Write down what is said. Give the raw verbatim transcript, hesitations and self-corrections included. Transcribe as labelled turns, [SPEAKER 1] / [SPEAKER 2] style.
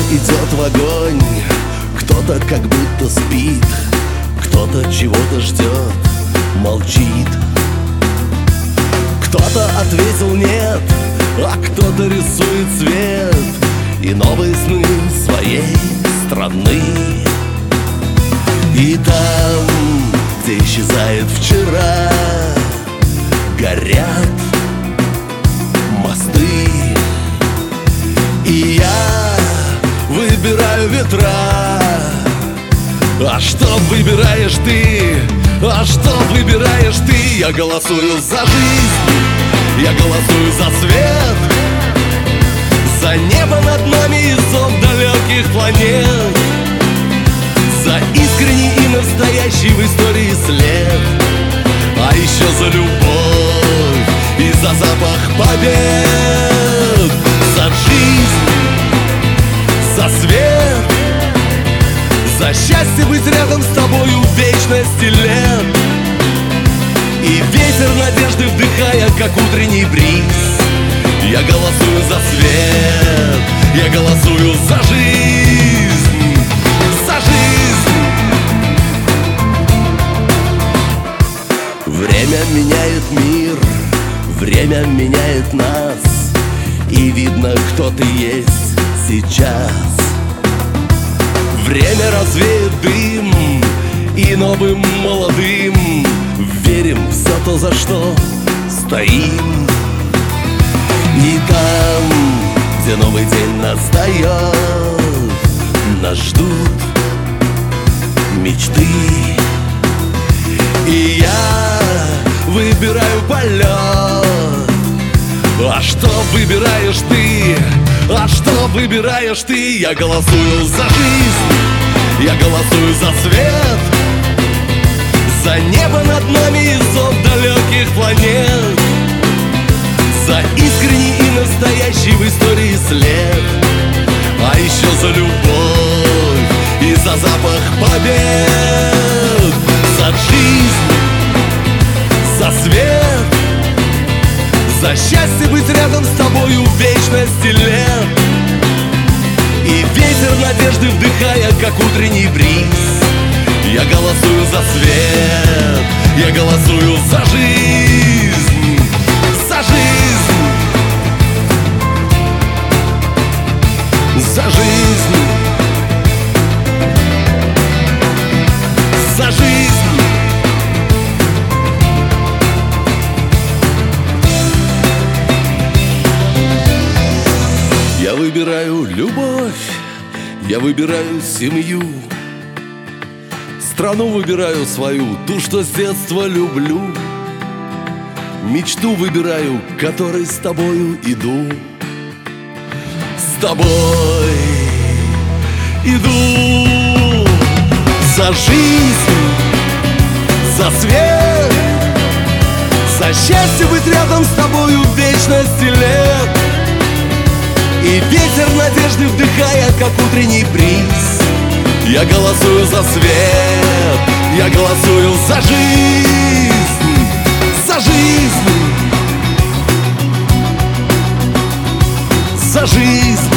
[SPEAKER 1] идет в огонь, кто-то как будто спит, кто-то чего-то ждет, молчит. Кто-то ответил нет, а кто-то рисует цвет и новые сны своей страны. И там, где исчезает вчера, горят мосты. И я выбираю ветра. А что выбираешь ты? А что выбираешь ты? Я голосую за жизнь, я голосую за свет, за небо над нами и зов далеких планет, за искренний и настоящий в истории след, а еще за любовь и за запах побед, за жизнь, за свет, за счастье быть рядом с тобою в вечности лет. И ветер надежды вдыхая, как утренний бриз, я голосую за свет, я голосую за жизнь, за жизнь. Время меняет мир, время меняет нас, и видно, кто ты есть сейчас. Время развеет дым, и новым молодым верим в все то, за что стоим. И там, где новый день настает, нас ждут мечты. И я выбираю полет. А что выбираешь ты? А что выбираешь ты? Я голосую за жизнь, я голосую за свет, за небо над нами и зов далеких планет, за искренний и настоящий в истории след, а еще за любовь и за запах побед, за жизнь, за свет, за счастье быть рядом с тобою в вечности лет. И ветер надежды вдыхая, как утренний бриз, я голосую за свет, я голосую за жизнь, за жизнь, за жизнь, за жизнь. Я выбираю любовь, я выбираю семью, страну выбираю свою, ту, что с детства люблю. Мечту выбираю, к которой с тобою иду. С тобой иду. За жизнь, за свет, за счастье быть рядом с тобою в вечности лет. И ветер надежды вдыхая, как утренний бриз, я голосую за свет, я голосую за жизнь, за жизнь, за жизнь.